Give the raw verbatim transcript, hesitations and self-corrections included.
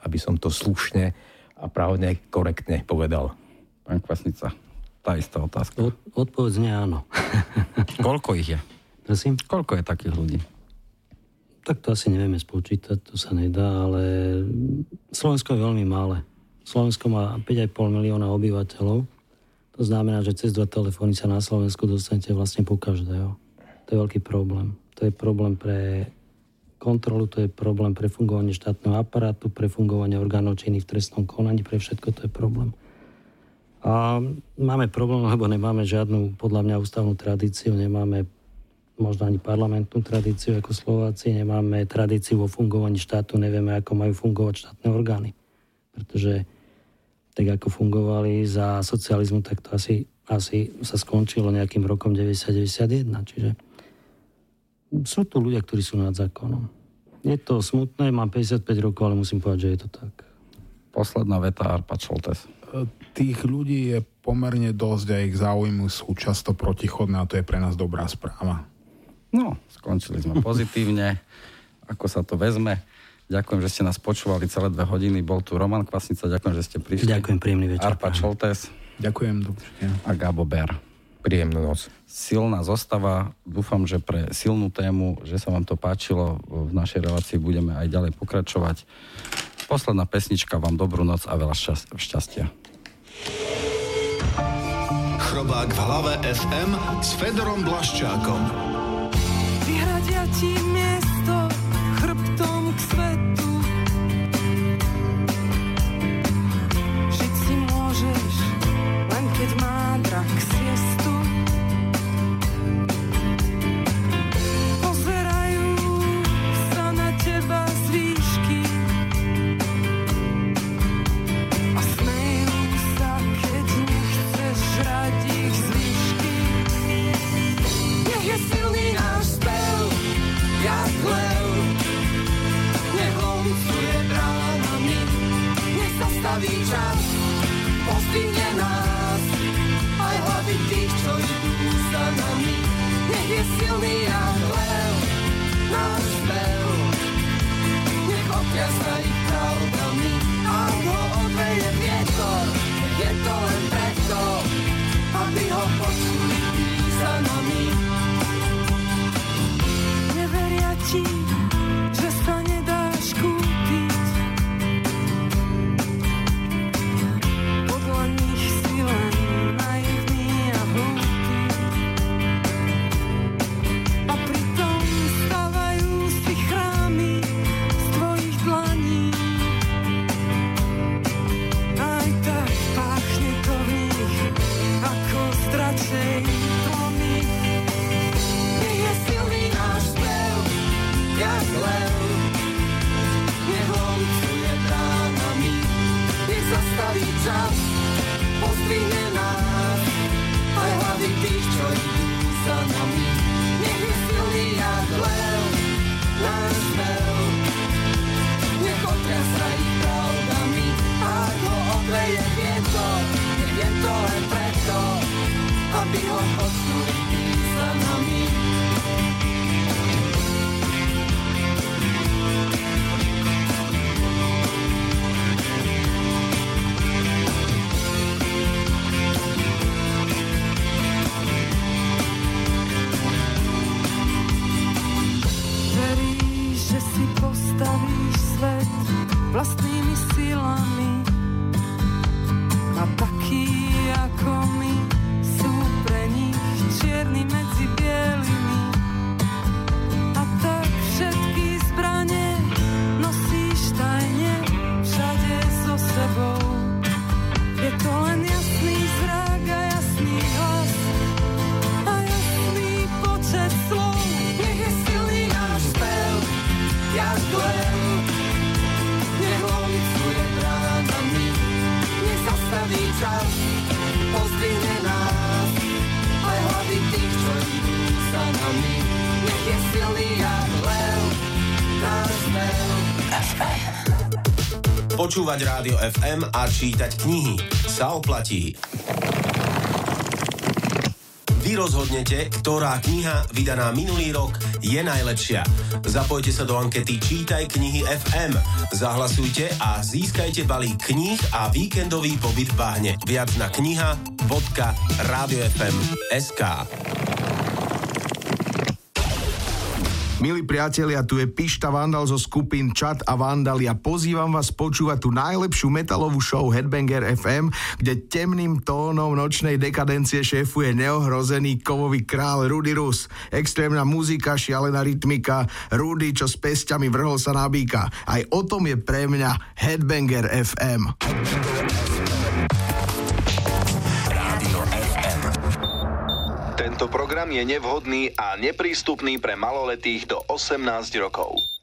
aby som to slušne a právne korektne povedal. Pán Kvasnica, tá istá otázka. Od, odpoveď nie áno. Koľko ich je? Prosím? Koľko je takých ľudí? Tak to asi nevieme spočítať, to sa nedá, ale Slovensko je veľmi malé. Slovensko má päť a pol milióna obyvateľov. To znamená, že cez dva telefóny sa na Slovensku dostanete vlastne po každého. To je veľký problém. To je problém pre kontrolu, to je problém pre fungovanie štátneho aparátu, pre fungovanie orgánov činných v trestnom konaní, pre všetko to je problém. A máme problém, lebo nemáme žiadnu, podľa mňa, ústavnú tradíciu, nemáme možno ani parlamentnú tradíciu ako Slováci, nemáme tradíciu vo fungovaní štátu, nevieme, ako majú fungovať štátne orgány. Pretože tak, ako fungovali za socializmu, tak to asi, asi sa skončilo nejakým rokom deväťdesiat deväťdesiatjeden. Čiže sú tu ľudia, ktorí sú nad zákonom. Je to smutné, mám päťdesiatpäť rokov, ale musím povedať, že je to tak. Posledná veta, Arpad Šoltes. Tých ľudí je pomerne dosť a ich záujmy sú často protichodné a to je pre nás dobrá správa. No, skončili sme pozitívne. Ako sa to vezme. Ďakujem, že ste nás počúvali celé dve hodiny. Bol tu Roman Kvasnica, ďakujem, že ste prišli. Ďakujem, príjemný večer. Arpad Šoltes. Ďakujem, dobrý. A Gabo Ber. Príjemnú noc. Silná zostava. Dúfam, že pre silnú tému, že sa vám to páčilo. V našej relácii budeme aj ďalej pokračovať. Posledná pesnička, vám dobrú noc a veľa šťastia. Chrobák v hlave ef em s Fedorom Blaščákom. Vyhradia ti miesto chrbtom k svetu. Žiť si môžeš, len keď má drak siestu. Pozerajú sa na teba z výšky a smejú sa, keď nechceš žrať ich zvyšky. Nech je silný náš spev, jak lev, nech loncuje bránami, nech zastaví čas, pozdvihne nás, aj hlavy tých, čo idú za nami. Nech je silný jak lev, náš spev, nech otriasa ich pravdami, ak ho odveje vietor, je to len preto, aby ho počuli tí za nami. Neveria ti, že sa nedáš kúpiť, podľa nich si len naivný a hlúpy. A pritom stavajú si chrámy z tvojich dlaní. Aj tak páchne to v nich ako z dračej tlomy. Nech je silný náš spev, jak lev, nech loncuje bránami, nech zastaví čas, pozdvihne nás, aj hlavy tých, čo idú za nami. Nech je silný jak lev, náš spev, nech otriasa ich pravdami, ak ho odveje vietor, nech je to len preto, aby ho počuli tí za nami. Veríš, že si postavíš svet vlastnými silami a takí ako my sú pre nich čierni medzi bielými. A tak všetky zbrane nosíš tajne všade so sebou. Je to len jasný zrak a jasný hlas a jasný počet slov. Nech je silný náš spev, jak lev, nech loncuje bránami, nech zastaví čas, pozdvihne nás, aj hlavy tých, čo idú za nami. Nech je silný jak lev, náš spev. ef em. Počúvať Rádio ef em a čítať knihy sa oplatí. Vy rozhodnete, ktorá kniha vydaná minulý rok je najlepšia. Zapojte sa do ankety Čítaj knihy ef em. Zahlasujte a získajte balík kníh a víkendový pobyt v Bahne. Viac na kniha bodka rádio ef em bodka es ká. Milí priatelia, tu je Pišta Vandal zo skupín Čad a Vandali a pozývam vás počúvať tú najlepšiu metalovú show Headbanger ef em, kde temným tónom nočnej dekadencie šéfuje neohrozený kovový král Rudy Rus. Extrémna muzika, šialená rytmika, Rudy, čo s pesťami vrhol sa na býka. Aj o tom je pre mňa Headbanger ef em. Tento program je nevhodný a neprístupný pre maloletých do osemnásť rokov.